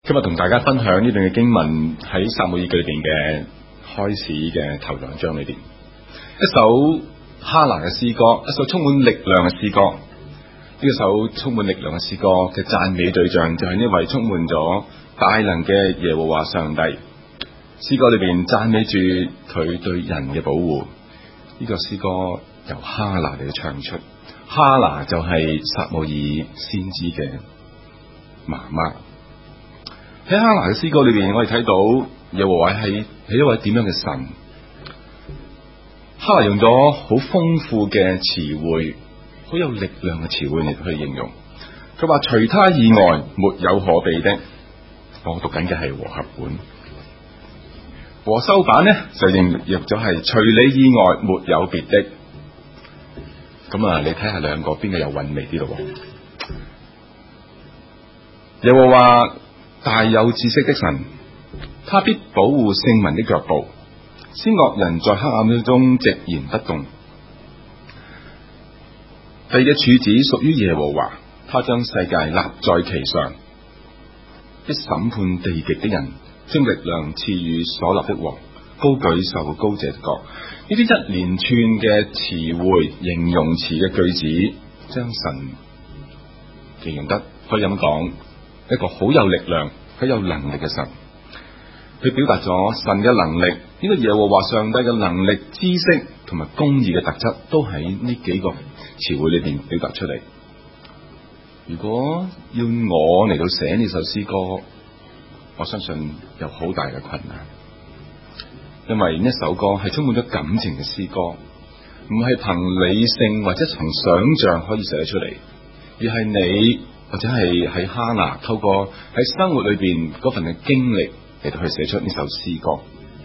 今日同大家分享呢段嘅經文喺撒母耳記裏邊嘅開始嘅頭2章裏邊，一首哈拿嘅詩歌，一首充滿力量嘅詩歌。呢一首充滿力量嘅詩歌嘅讚美對象就係呢位充滿咗大能嘅耶和華上帝。詩歌裏邊讚美住佢對人嘅保護。呢個詩歌由哈拿嚟唱出，哈拿就係撒母耳先知嘅媽媽。喺哈拿嘅詩歌裏邊，我哋睇到耶和華係一位點樣嘅神。哈拿用咗好豐富嘅詞彙，好有力量嘅詞彙嚟去形容。佢話除他以外沒有可比的。我讀緊嘅係和合本，和修版呢就譯咗係除你以外沒有別的。咁啊，你睇下兩個邊個有韻味啲咯？耶和華大有知識的神，他必保護聖民的腳步，使惡人在黑暗中寂然不動。地嘅柱子屬於耶和華，他將世界立在其上，必審判地極的人，將力量賜予所立的王，高舉受膏者的角。呢啲一連串嘅詞彙、形容詞嘅句子，將神形容得可以咁講，一個好有力量、好有能力嘅神。佢表達咗神嘅能力，呢個耶和華上帝嘅能力、知識同埋公義嘅特質，都喺呢幾個詞彙裏邊表達出嚟。如果要我嚟到寫呢首詩歌，我相信有好大嘅困難，因為呢首歌係充滿咗感情嘅詩歌，唔係憑理性或者憑想象可以寫得出嚟，而係你或者係喺哈拿透過喺生活裏邊嗰份嘅經歷嚟到去寫出呢首詩歌。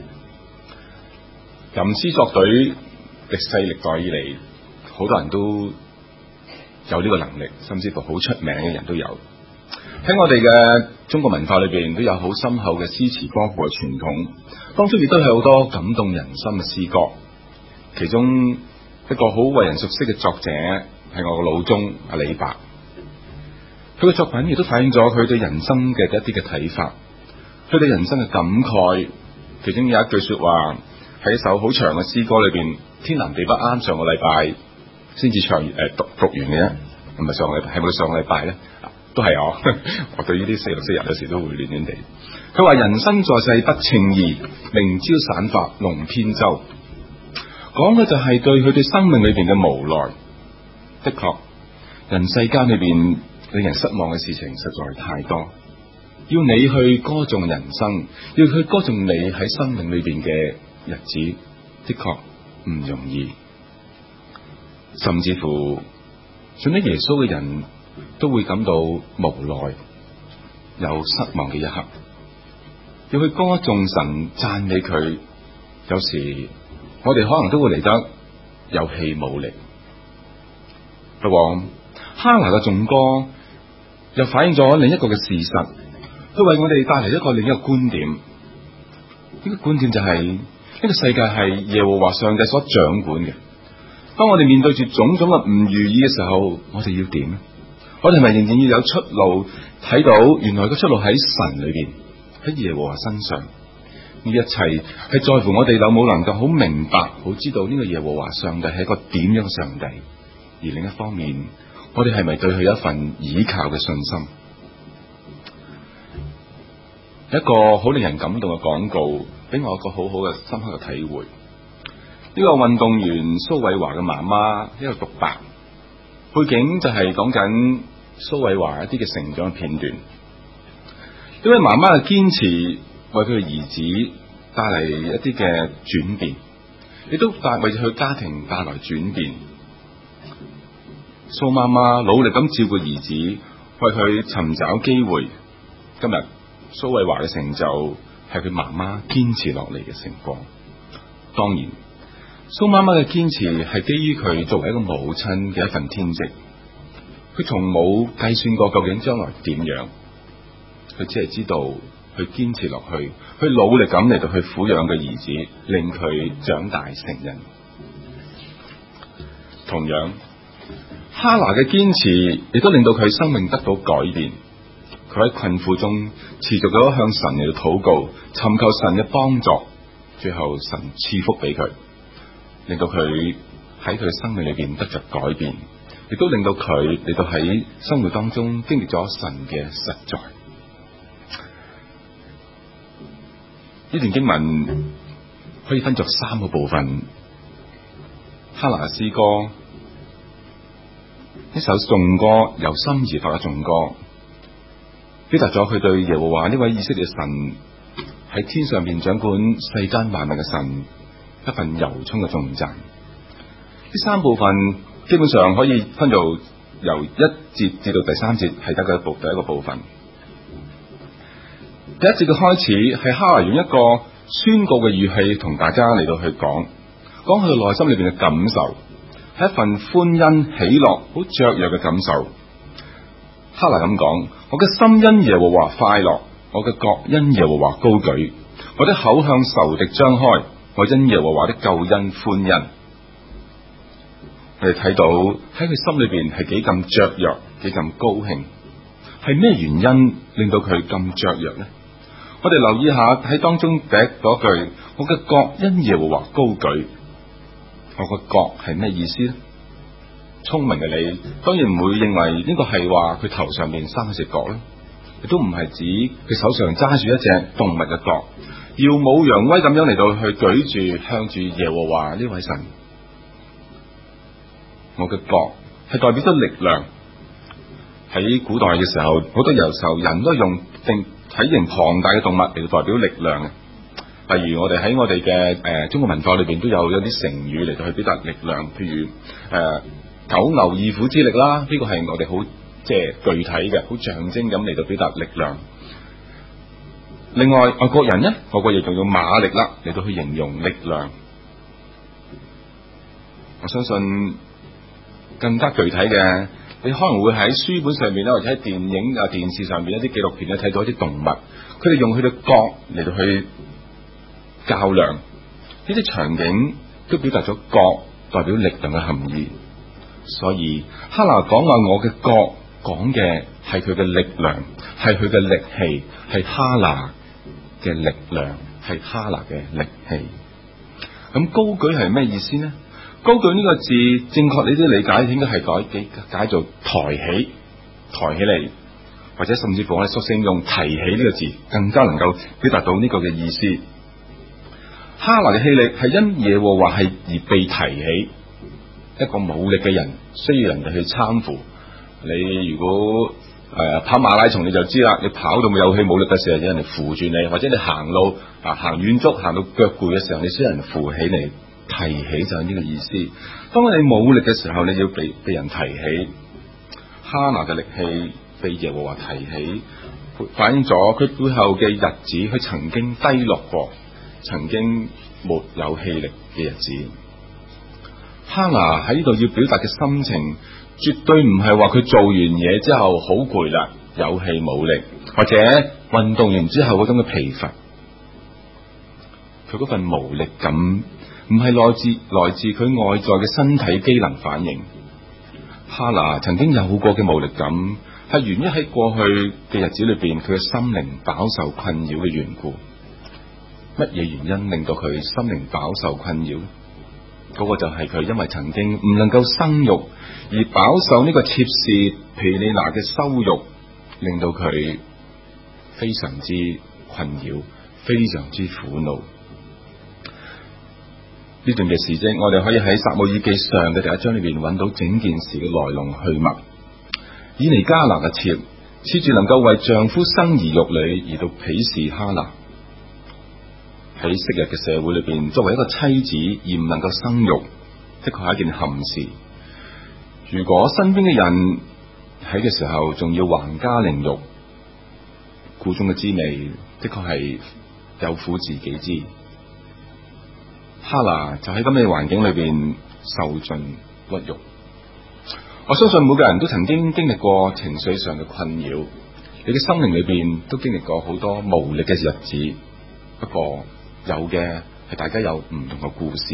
吟詩作對歷世歷代以嚟，好多人都有呢個能力，甚至乎好出名嘅人都有。喺我哋嘅中國文化裏邊都有好深厚嘅詩詞歌賦嘅傳統，當中亦都係好多感動人心嘅詩歌。其中一個好為人熟悉嘅作者係我嘅老宗阿李白，佢嘅作品亦都反映咗佢對人生嘅一啲嘅睇法，佢對人生嘅感慨。其中有一句說話喺一首好長嘅詩歌裏邊，天南地北，啱上個禮拜先至唱讀完嘅啫，唔係上個禮拜，係咪上個禮拜咧？都係我對呢啲4、6、4日有時都會亂亂地。佢話人生在世不稱意，明朝散發弄扁舟。講嘅就係對佢對生命裏邊嘅無奈。的確，人世間裏邊令人失望嘅事情實在太多，要你去歌頌人生，要去歌頌你喺生命裏邊嘅日子，的確唔容易。甚至乎信咗耶穌嘅人都會感到無奈，有失望嘅一刻。要去歌頌神、讚美佢，有時我哋可能都會嚟得有氣冇力。不過哈拿嘅頌歌又反映咗另一個嘅事實，佢為我哋帶嚟一個另一個觀點。呢個觀點就係呢個世界係耶和華上帝所掌管嘅。當我哋面對住種種嘅唔如意嘅時候，我哋要點？我哋係咪仍然要有出路？睇到原來個出路喺神裏邊，喺耶和華身上。呢一切係在乎我哋有冇能夠好明白、好知道呢個耶和華上帝係一個點樣嘅上帝。而另一方面，我哋係咪對佢有一份倚靠嘅信心？一個好令人感動嘅廣告，俾我一個好好嘅深刻嘅體會。呢個運動員蘇偉華嘅媽媽一個獨白，背景就係講緊蘇偉華一啲嘅成長嘅片段。呢位媽媽嘅堅持為佢嘅兒子帶嚟一啲嘅轉變，亦都為佢家庭帶來轉變。蘇媽媽努力咁照顧兒子，為佢尋找機會。今日蘇偉華嘅成就係佢媽媽堅持落嚟嘅成果。當然，蘇媽媽嘅堅持係基於佢作為一個母親嘅一份天職。佢從冇計算過究竟將來點樣，佢只係知道去堅持落去，去努力咁嚟到去撫養嘅兒子，令佢長大成人。同樣，哈拿嘅堅持亦都令到佢生命得到改變。 佢喺困苦中持續咗向神嚟到禱告，尋求神嘅幫助，最後神賜福俾佢，令到佢喺佢嘅生命裏邊得着改變，亦都令到佢嚟到喺生活當中經歷咗神嘅實在。呢段經文可以分作3個部分。哈拿嘅詩歌，一首頌歌，由心而發嘅頌歌，表達咗佢對耶和華呢位以色列神喺天上邊掌管世間萬物嘅神一份由衷嘅頌讚。呢3部分基本上可以分做由1節至到第3節係得嘅第一個部分。第1節嘅開始係哈拿用一個宣告嘅語氣同大家嚟到去講佢嘅內心裏邊嘅感受，係一份歡欣喜樂好雀躍嘅感受。哈拿咁講：我嘅心因耶和華快樂，我嘅角因耶和華高舉，我的口向仇敵張開，我因耶和華的救恩歡欣。我哋睇到喺佢心裏邊係幾咁雀躍，幾咁高興，係咩原因令到佢咁雀躍呢？我哋留意下喺當中第嗰句：我嘅角因耶和華高舉。我個角係咩意思呢？聰明嘅你當然唔會認為呢個係話佢頭上面生一隻角啦，亦都唔係指佢手上揸住一隻動物嘅角，耀武揚威咁樣嚟到去舉住向住耶和華呢位神。我嘅角係代表咗力量。喺古代嘅時候，好多時候人都用體型龐大嘅動物嚟到代表力量嘅。例如我哋喺我哋嘅中國文化裏邊都有一啲成語嚟到去表達力量，譬如九牛二虎之力啦，呢個係我哋好即係具體嘅，好象徵咁嚟到表達力量。另外外國人呢，外國亦仲用馬力啦嚟到去形容力量。我相信更加具體嘅，你可能會喺書本上面咧，或者喺電影啊、電視上面一啲紀錄片咧睇到一啲動物，佢哋用佢嘅角嚟到去較量，呢啲場景都表達咗角代表力量嘅含義。所以哈拿講話我嘅角，講嘅係佢嘅力量，係佢嘅力氣，係哈拿嘅力量，係哈拿嘅力氣。咁高舉係咩意思呢？高舉呢個字正確你都理解應該係解做抬起嚟，或者甚至乎我哋索性用提起呢個字更加能夠表達到呢個嘅意思。哈拿嘅氣力係因耶和華係而被提起。一個冇力嘅人需要人哋去攙扶。你如果跑馬拉松你就知啦，你跑到有氣冇力嘅時候，有人嚟扶住你，或者你行路行遠足行到腳攰嘅時候，你需要人扶起你，提起就係呢個意思。當你冇力嘅時候，你要被人提起。哈拿嘅力氣被耶和華提起，反映咗佢背後嘅日子，佢曾經低落過，曾經沒有氣力嘅日子。哈拿喺呢度要表達嘅心情，絕對唔係話佢做完嘢之後好攰啦，有氣冇力，或者運動完之後嗰種嘅疲乏。佢嗰份無力感唔係來自佢外在嘅身體機能反應。哈拿曾經有過嘅無力感，係源於喺過去嘅日子裏邊，佢嘅心靈飽受困擾嘅緣故。乜嘢原因令到佢心靈飽受困擾？嗰個就係佢因為曾經唔能夠生育而飽受呢個妾侍毗尼拿嘅羞辱，令到佢非常之困擾，非常之苦惱。呢段嘅事蹟，我哋可以喺撒母耳記上嘅第1章裏邊揾到整件事嘅來龍去脈。以尼加拿嘅妾恃住能夠為丈夫生兒育女而到鄙視哈拿。喺昔日嘅社會裏邊，作為一個妻子而唔能夠生育，的確係一件憾事。如果身邊嘅人喺嘅時候仲要橫加凌辱，苦中嘅滋味的確係有苦自己知。哈拿就喺咁嘅環境裏邊受盡屈辱。我相信每個人都曾經經歷過情緒上嘅困擾，你嘅心靈裏邊都經歷過好多無力嘅日子。不過有嘅係大家有唔同嘅故事。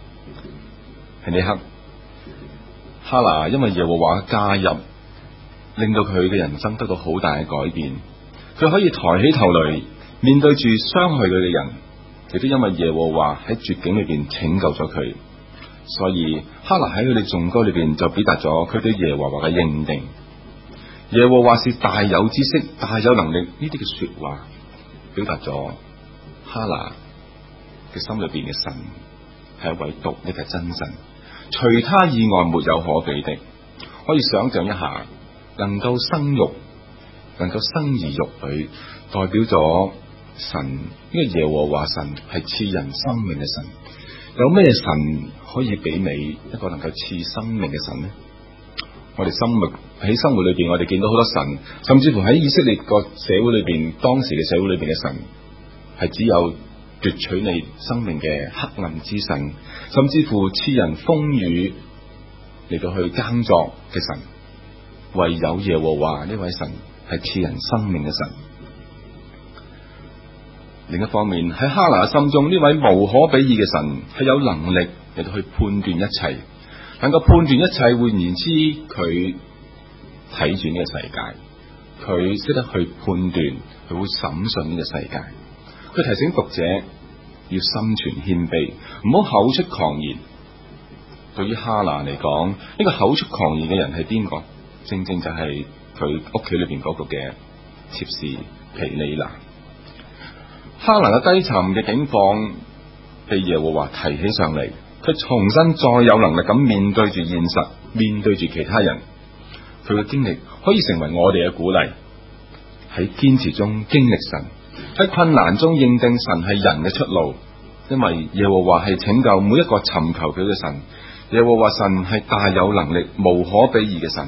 喺呢刻，哈拿因為耶和華嘅加入， 令到佢嘅人生得到好大嘅改變。佢可以抬起頭嚟面對住傷害佢嘅人，亦都因為耶和華喺絕境裏邊拯救咗佢。所以哈拿喺佢哋頌歌裏邊就表達咗佢對耶和華嘅認定。耶和華是大有知識、大有能力，呢啲嘅說話表達咗哈拿嘅心裏邊嘅神係一位獨一嘅真神，除他以外沒有可比的。可以想象一下，能夠生育、能夠生兒育女，代表咗神，呢個耶和華神係賜人生命嘅神。有咩神可以媲美一個能夠賜生命嘅神呢？我哋喺生活裏邊，我哋見到好多神，甚至乎喺以色列個社會裏邊，當時嘅社會裏邊嘅神係只有奪取你生命嘅黑暗之神，甚至乎賜人風雨嚟到去耕作嘅神。唯有耶和華呢位神係賜人生命嘅神。另一方面，喺哈拿心中，呢位無可比擬嘅神係有能力嚟到去判斷一切，能夠判斷一切。換言之，佢睇住呢個世界，佢識得去判斷，佢會審訊呢個世界。佢提醒讀者要心存謙卑，唔好口出狂言。對於哈拿嚟講，呢個口出狂言嘅人係邊個？正正就係佢屋企裏邊嗰個嘅妾侍毗尼拿。哈拿嘅低沉嘅境況被耶和華提起上嚟，佢重新再有能力咁面對住現實，面對住其他人。佢嘅經歷可以成為我哋嘅鼓勵，喺堅持中經歷神，喺困難中認定神係人嘅出路。因為耶和華係拯救每一個尋求佢嘅神，耶和華神係大有能力、無可比擬嘅神。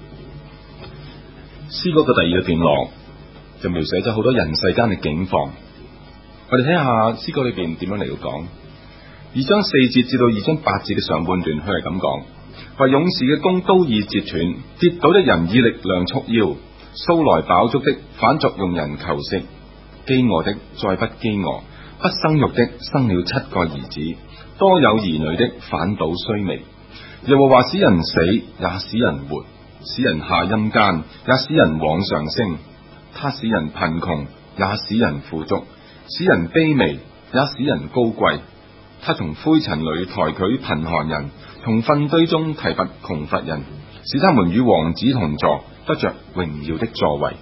詩歌嘅第二個段落就描寫咗好多人世間嘅境況。我哋睇下詩歌裏邊點樣嚟到講。2章4節至到2章8節嘅上半段，佢係咁講：為勇士嘅弓都已折斷，跌倒的人以力量束腰，素來飽足的反作用人求食，飢餓的再不飢餓，不生育的生了7個兒子，多有兒女的反倒衰微。耶和華使人死，也使人活，使人下陰間，也使人往上升。他使人貧窮，也使人富足，使人卑微，也使人高貴。他從灰塵裏抬舉貧寒人，從糞堆中提拔窮乏人，使他們與王子同坐，得着榮耀的座位。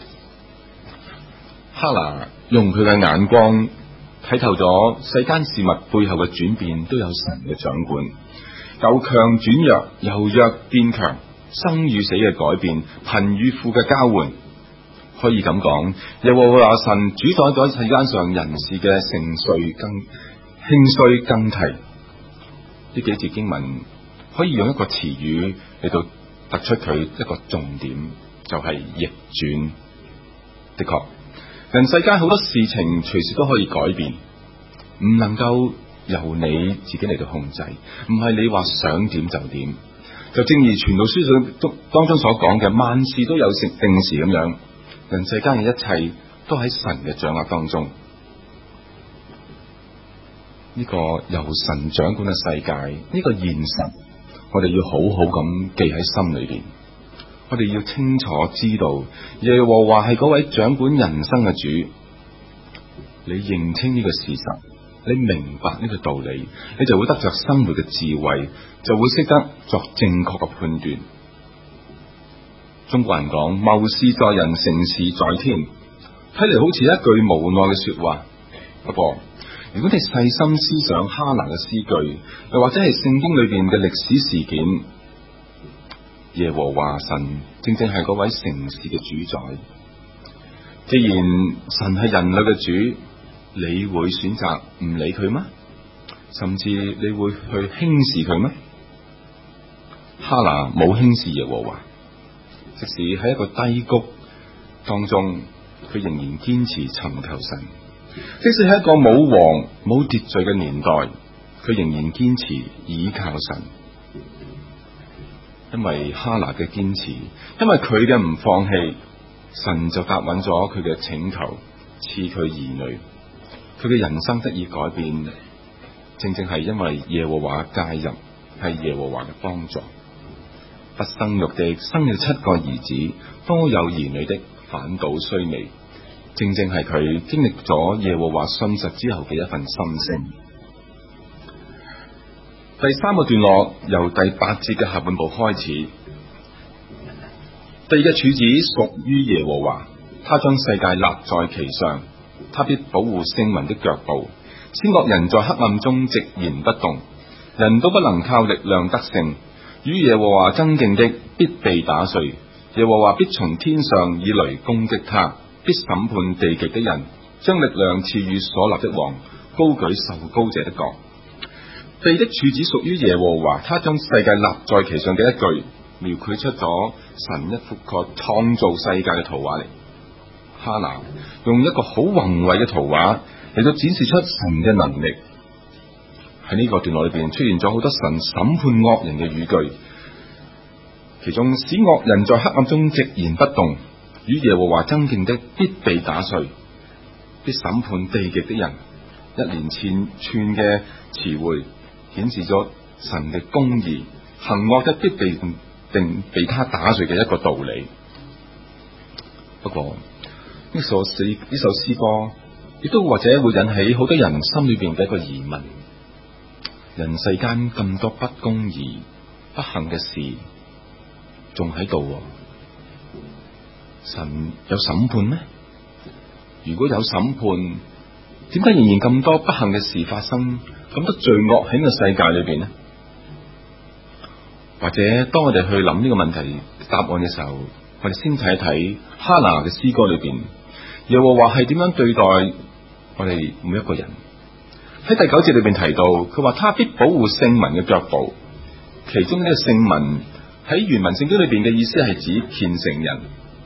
哈拿用佢嘅眼光睇透咗世間事物背後嘅轉變都有神嘅掌管，由強轉弱，由弱變強，生與死嘅改變，貧與富嘅交換。可以咁講，耶和華神主宰咗世間上人事嘅興衰更替。呢幾節經文可以用一個詞語嚟到突出佢一個重點，就係逆轉。的確，人世間好多事情隨時都可以改變，唔能夠由你自己嚟到控制，唔係你話想點就點。就正如傳道書當中所講嘅，萬事都有定時咁樣。人世間嘅一切都喺神嘅掌握當中。呢個由神掌管嘅世界，呢個現實，我哋要好好咁記喺心裏邊。我哋要清楚知道，耶和華係嗰位掌管人生嘅主。你認清呢個事實，你明白呢個道理，你就會得着生活嘅智慧，就會識得作正確嘅判斷。中國人講，謀事在人，成事在天，睇嚟好似一句無奈嘅說話。不過如果你細心思想哈拿嘅詩句，又或者係聖經裏邊嘅歷史事件，耶和華神正正係嗰位成事嘅主宰。既然神係人類嘅主，你會選擇唔理佢嗎？甚至你會去輕視佢嗎？哈拿冇輕視耶和華，即使喺一個低谷當中，佢仍然堅持尋求神；即使喺一個冇王冇秩序嘅年代，佢仍然堅持倚靠神。因為哈拿嘅堅持，因為佢嘅唔放棄，神就答允咗佢嘅請求，賜佢兒女。佢嘅人生得以改變，正正係因為耶和華介入，係耶和華嘅幫助。 不生育的生了7個兒子，都有兒女的反倒衰微。正正係佢經歷咗耶和華信實之後嘅一份心聲。第3個段落由第8節嘅下半部開始。地嘅柱子屬於耶和華，他將世界立在其上，他必保護聖民的腳步，使惡人在黑暗中寂然不動。人都不能靠力量得勝，與耶和華爭競的必被打碎。耶和華必從天上以雷攻擊他，必審判地極的人，將力量賜予所立的王，高舉受膏者的角。地的柱子屬於耶和華，他將世界立在其上嘅一句，描繪出咗神一幅個創造世界嘅圖畫嚟。哈拿用一個好宏偉嘅圖畫嚟到展示出神嘅能力。喺呢個段落裏邊出現咗好多神審判惡人嘅語句，其中使惡人在黑暗中寂然不動，與耶和華爭競的必被打碎，必審判地極的人，一連串嘅詞彙顯示咗神嘅公義，行惡的必被他打碎嘅一個道理。不過呢首詩歌亦都或者會引起好多人心裏邊嘅一個疑問：人世間咁多不公義、不幸嘅事，仲喺度，神有審判咩？如果有審判，點解仍然咁多不幸嘅事發生，咁多罪惡喺呢個世界裏邊呢？或者當我哋去諗呢個問題答案嘅時候，我哋先睇一睇哈拿嘅詩歌裏邊，耶和華係點樣對待我哋每一個人。喺第9節裏邊提到，佢話他必保護聖民嘅腳步，其中呢個聖民喺原文聖經裏邊嘅意思係指虔誠人。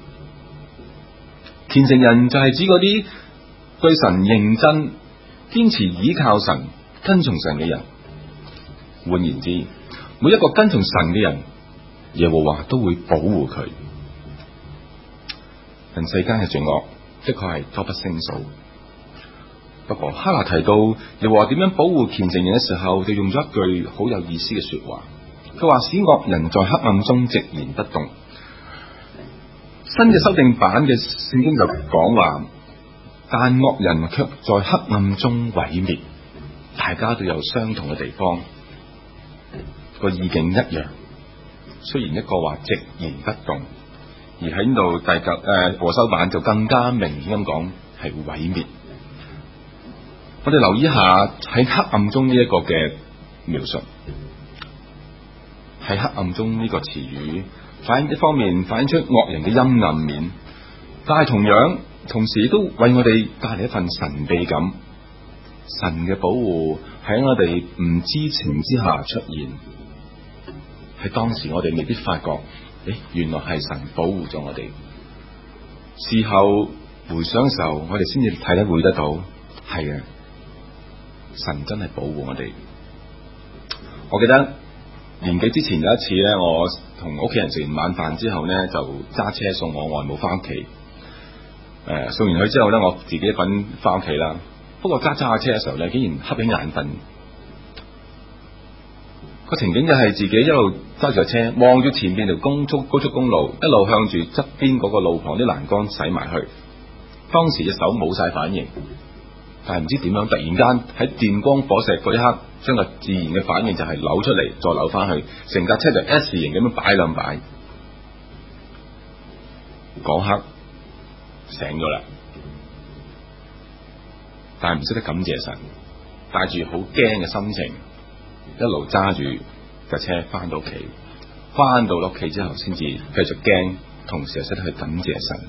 虔誠人就係指嗰啲對神認真、堅持倚靠神、跟從神嘅人。換言之，每一個跟從神嘅人，耶和華都會保護佢。人世間嘅罪惡的確係多不勝數。不過哈拿提到耶和華點樣保護虔誠人嘅時候，就用咗一句好有意思嘅說話。佢話使惡人在黑暗中寂然不動。新嘅修訂版嘅聖經就講話，但惡人卻在黑暗中毀滅。大家都有相同嘅地方，個意境一樣。雖然一個話寂然不動，而喺呢度和修版就更加明顯咁講係毀滅。我哋留意一下喺黑暗中呢一個嘅描述。喺黑暗中呢個詞語一方面反映出惡人嘅陰暗面，但係同時都為我哋帶嚟一份神秘感。神嘅保護喺我哋唔知情之下出現，喺當時我哋未必發覺，原來係神保護咗我哋。事後回想嘅時候，我哋先至體會得到，係啊，神真係保護我哋。我記得年幾之前有一次咧，我同屋企人食完晚飯之後咧，就揸車送我外母翻屋企。送完佢之後咧，我自己一個人翻屋企啦。不過揸下車嘅時候咧，竟然瞌起眼瞓。個情景就係自己一路揸住車，望住前邊條高速公路，一路向住側邊嗰個路旁啲欄杆駛埋去。當時隻手冇晒反應，但係唔知點樣，突然間喺電光火石嗰一刻，將個自然嘅反應就係扭出嚟，再扭翻去，成架車就 S 型咁樣擺兩擺。嗰刻醒咗啦，但係唔識得感謝神，帶住好驚嘅心情，一路揸住架車翻到屋企。翻到屋企之後，先至繼續驚，同時又識得去感謝神。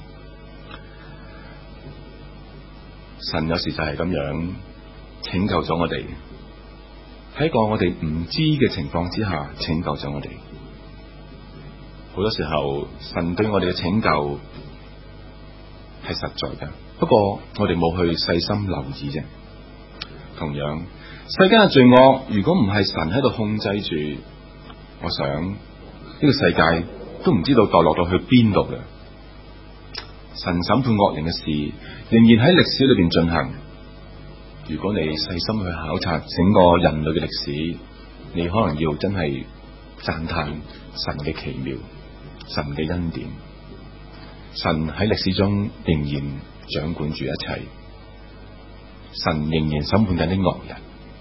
神有時就係咁樣拯救咗我哋，喺一個我哋唔知嘅情況之下拯救咗我哋。好多時候神對我哋嘅拯救係實在嘅，不過我哋冇去細心留意啫。同樣世間嘅罪惡，如果唔係神喺度控制住，我想呢個世界都唔知道墮落到去邊度嘅。神審判惡人嘅事仍然喺歷史裏邊進行。如果你細心去考察整個人類嘅歷史，你可能要真係讚嘆神嘅奇妙，神嘅恩典。神喺歷史中仍然掌管住一切，神仍然審判緊啲惡人。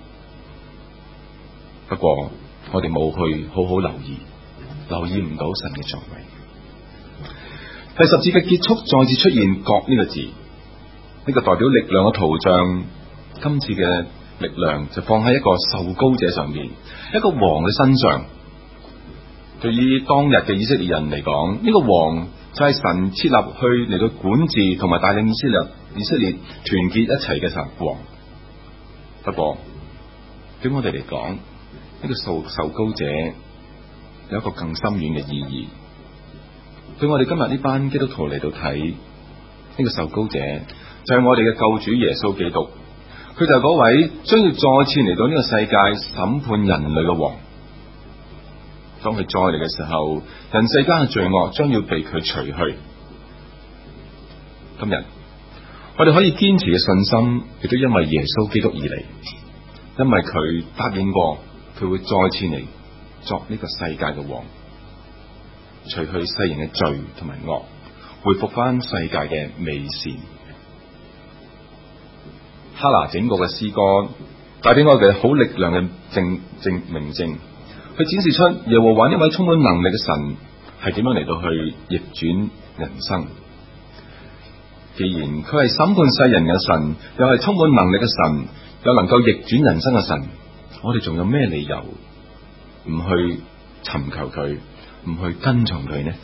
不過我哋冇去好好留意唔到神嘅作為。第十節嘅結束再次出現國呢個字，呢個代表力量嘅圖像。今次嘅力量就放喺一個受膏者上面，一個王嘅身上。對於當日嘅以色列人嚟講，呢個王就係神設立去嚟到管治同埋帶領以色列團結一齊嘅神王。不過對我哋嚟講，呢個受膏者有一個更深遠嘅意義。對我哋今日呢班基督徒嚟到睇，呢個受膏者就係我哋嘅救主耶穌基督，佢就係嗰位將要再次嚟到呢個世界審判人類嘅王。當佢再嚟嘅時候，人世間嘅罪惡將要被佢除去。今日我哋可以堅持嘅信心，亦都因為耶穌基督而嚟，因為佢答應過佢會再次嚟作呢個世界嘅王，除去世人嘅罪同埋惡，恢復翻世界嘅美善。哈拿整個嘅詩歌帶俾我哋好力量嘅明證，去展示出耶和華呢位充滿能力嘅神係點樣嚟到去逆轉人生。既然佢係審判世人嘅神，又係充滿能力嘅神，又能夠逆轉人生嘅神，我哋仲有咩理由唔去尋求佢，唔去跟從佢呢？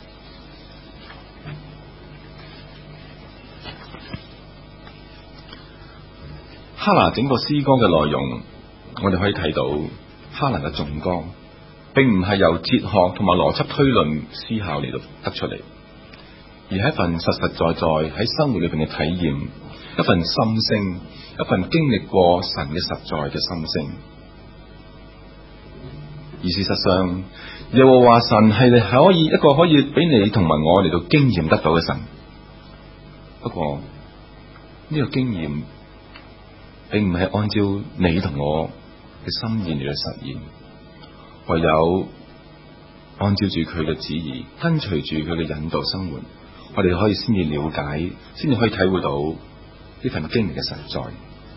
哈拿整個詩歌嘅內容，我哋可以睇到哈拿嘅頌歌，並唔係由哲學同埋邏輯推論思考嚟到得出嚟，而係一份實實在在喺生活裏邊嘅體驗，一份心聲，一份經歷過神嘅實在嘅心聲。而事實上，耶和華神係一個可以俾你同埋我嚟到經驗得到嘅神。不過呢個經驗並唔係按照你同我嘅心意嚟到實現，唯有按照住佢嘅旨意，跟隨住佢嘅引導生活，我哋可以先至了解，先至可以體會到呢份經歷嘅實在。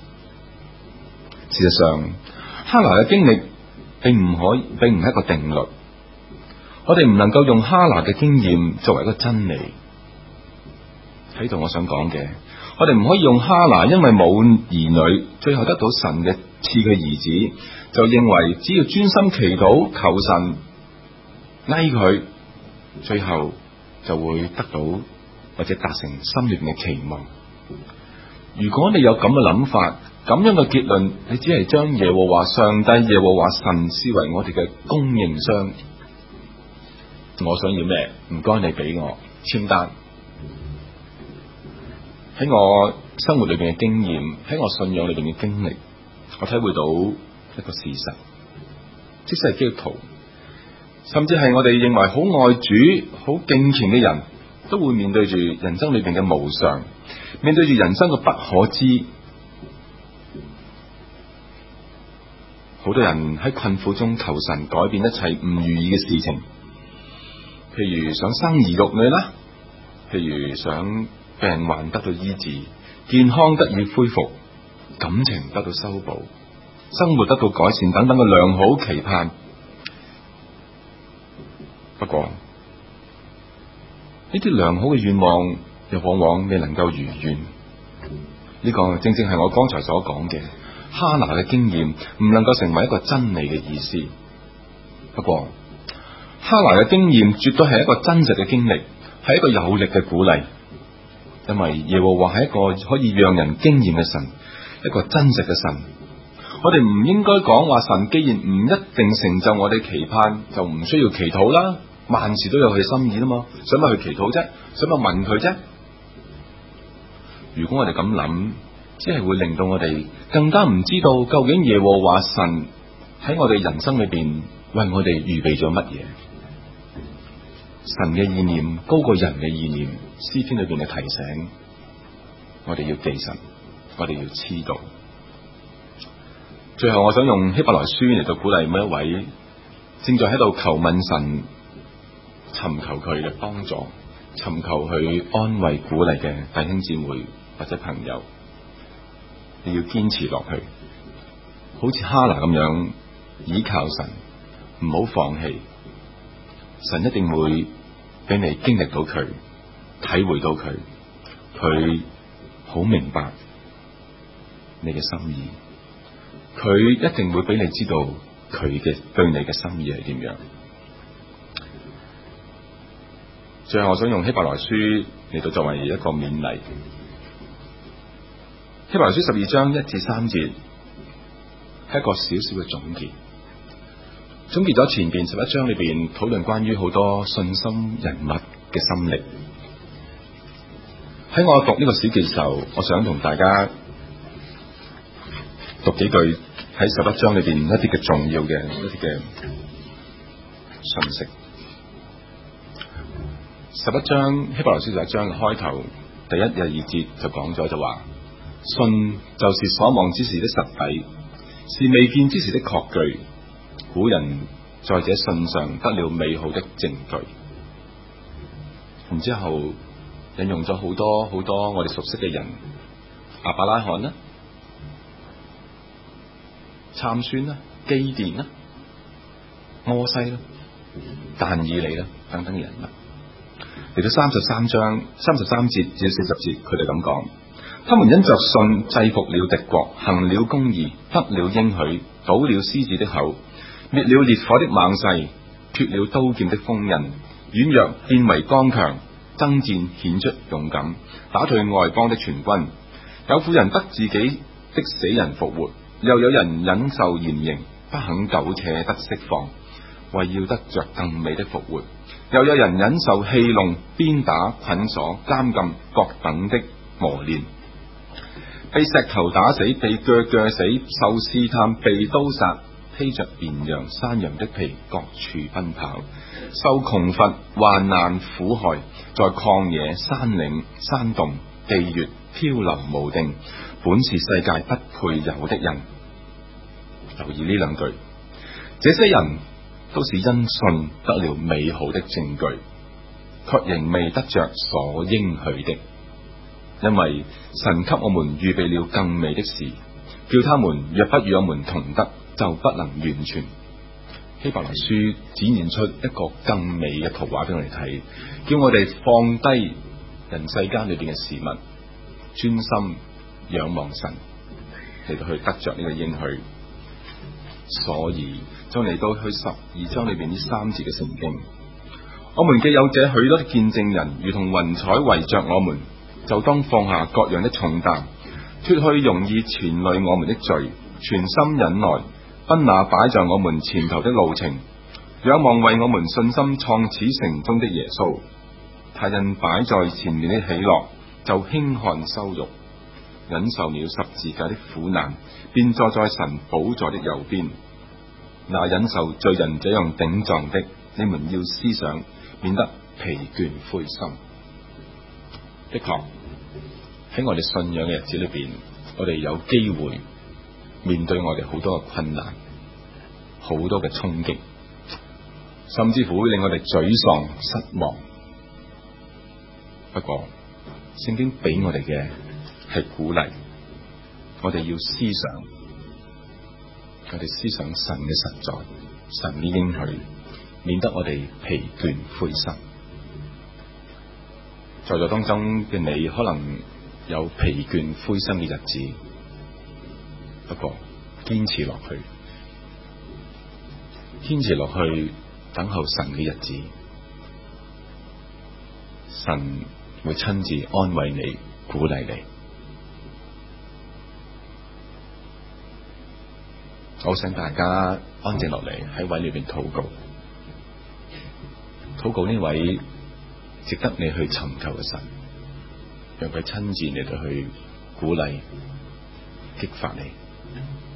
事實上，哈拿嘅經歷並唔係一個定律，我哋唔能夠用哈拿嘅經驗作為一個真理。喺度我想講嘅，我哋唔可以用哈拿因為冇兒女，最後得到神嘅賜嘅兒子，就認為只要專心祈禱求神拉佢，最後就會得到或者達成心裏邊嘅期望。如果你有咁嘅諗法，咁樣嘅結論，你只係將耶和華上帝、耶和華神視為我哋嘅供應商。我想要咩？唔該你俾我簽單。喺我生活裏邊嘅經驗，喺我信仰裏邊嘅經歷，我體會到一個事實，即使係基督徒，甚至係我哋認為好愛主、好敬虔嘅人，都會面對住人生裏邊嘅無常，面對住人生嘅不可知。好多人喺困苦中求神改變一切唔如意嘅事情，譬如想生兒育女啦，譬如想病患得到醫治，健康得以恢復，感情得到修補，生活得到改善等等嘅良好期盼。不過呢啲良好嘅願望又往往未能夠如願。呢個正正係我剛才所講嘅哈拿嘅經驗唔能夠成為一個真理嘅意思。不過哈拿嘅經驗絕對係一個真實嘅經歷，係一個有力嘅鼓勵。因為耶和華係一個可以讓人經驗嘅神，一個真實嘅神。我哋唔應該講話神既然唔一定成就我哋期盼，就唔需要祈禱啦。萬事都有佢心意啦嘛，使乜去祈禱啫？使乜問佢啫？如果我哋咁諗，只係會令到我哋更加唔知道究竟耶和華神喺我哋人生裏邊為我哋預備咗乜嘢。神嘅意念高過人嘅意念，詩篇裏邊嘅提醒，我哋要記神，我哋要知道。最後我想用希伯來書嚟到鼓勵每一位正在喺度求問神，尋求佢嘅幫助，尋求佢安慰鼓勵嘅弟兄姊妹或者朋友，你要堅持落去，好似哈拿咁樣倚靠神，唔好放棄。神一定會俾你經歷到佢，體會到佢，佢好明白你嘅心意，佢一定會俾你知道佢嘅對你嘅心意係點樣。最後我想用希伯來書嚟到作為一個勉勵。希伯來書12章1至3節係一個小小嘅總結，總結咗前邊11章裏邊討論關於好多信心人物嘅心力。喺我讀呢個小記嘅時候，我想同大家讀幾句喺11章裏邊一啲嘅重要嘅一啲嘅信息。11章希伯來書11章嘅開頭第1、2節就講咗，就話信就是所望之事的實底，是未見之事的確據。古人在這信上得了美好的證據。然之後引用咗好多好多我哋熟悉嘅人，亞伯拉罕啦、參孫啦、基甸啦、摩西啦、但以理啦等等嘅人物。嚟到33章33節至40節，佢哋咁講：他們因着信制服了敵國，行了公義，得了應許，堵了獅子的口，滅了烈火的猛勢，脫了刀劍的鋒刃，軟弱變為剛強，爭戰顯出勇敢，打退外邦的全軍。有婦人得自己的死人復活，又有人忍受嚴刑，不肯苟且得釋放，為要得着更美的復活。又有人忍受戲弄、鞭打、捆鎖、監禁各等的磨練，被石頭打死，被鋸死，受試探，被刀殺，披着綿羊、山羊的皮，各處奔跑，受窮乏、患難、苦害，在曠野、山嶺、山洞、地穴漂流無定，本是世界不配有的人。留意呢兩句，這些人都是因信得了美好的證據，卻仍未得着所應許的，因為神給我們預備了更美的事，叫他們若不與我們同得，就不能完全。希伯來書展現出一個更美嘅圖畫俾我哋睇，叫我哋放低人世間裏邊嘅事物，專心仰望神，嚟到去得着呢個應許。所以就嚟到去12章裏邊呢3節嘅聖經，我們既有這許多的見證人，如同雲彩圍着我們，就當放下各樣的重擔，脫去容易纏累我們的罪，全心忍耐，奔那擺在我們前頭的路程，仰望為我們信心創始成終的耶穌。他因擺在前面的喜樂，就輕看羞辱，忍受了十字架的苦難，便坐在神寶座的右邊。那忍受罪人這樣頂撞的，你們要思想，免得疲倦灰心。的確喺我哋信仰嘅日子裏邊，我哋有機會面對我哋好多嘅困難，好多嘅衝擊，甚至乎會令我哋沮喪失望。不過聖經俾我哋嘅係鼓勵，我哋要思想，我哋思想神嘅實在，神嘅應許，免得我哋疲倦灰心。在座當中嘅你可能有疲倦灰心嘅日子，不過堅持落去，堅持落去，等候神嘅日子，神會親自安慰你，鼓勵你。我想大家安靜落嚟，喺位裏邊禱告，禱告呢位值得你去尋求嘅神，讓佢親自嚟到去鼓勵、激發你。